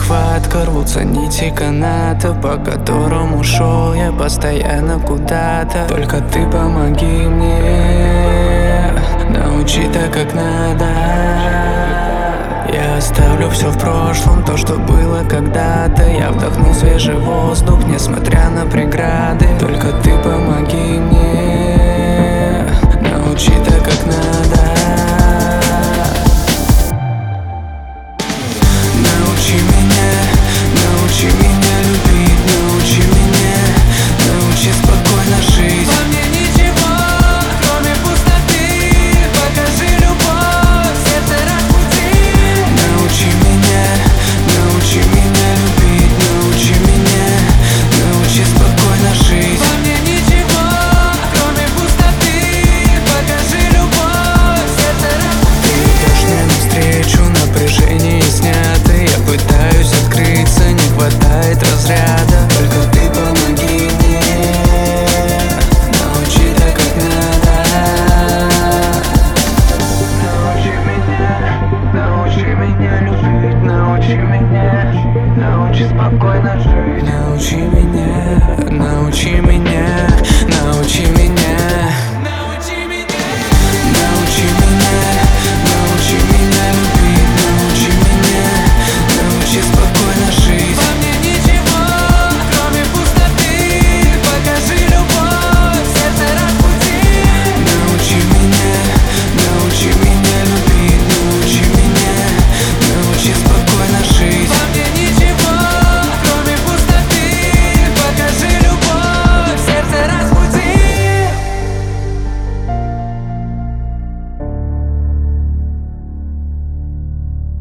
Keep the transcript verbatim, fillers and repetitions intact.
нехватка, рвутся нити каната, по которому шел я постоянно куда-то. Только ты помоги мне, научи так, как надо. Я оставлю все в прошлом, то, что было когда-то. Я вдохну свежий воздух, несмотря на преграды. Только ты помоги мне,